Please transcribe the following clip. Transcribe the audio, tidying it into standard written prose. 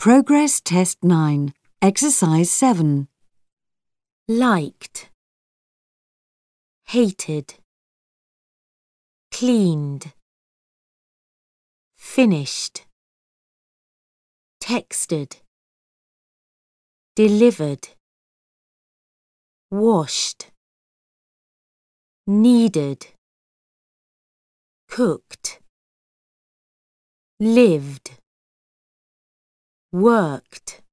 Progress Test 9, Exercise 7. Liked, hated, cleaned, finished, texted, delivered, washed, needed, cooked, lived, worked.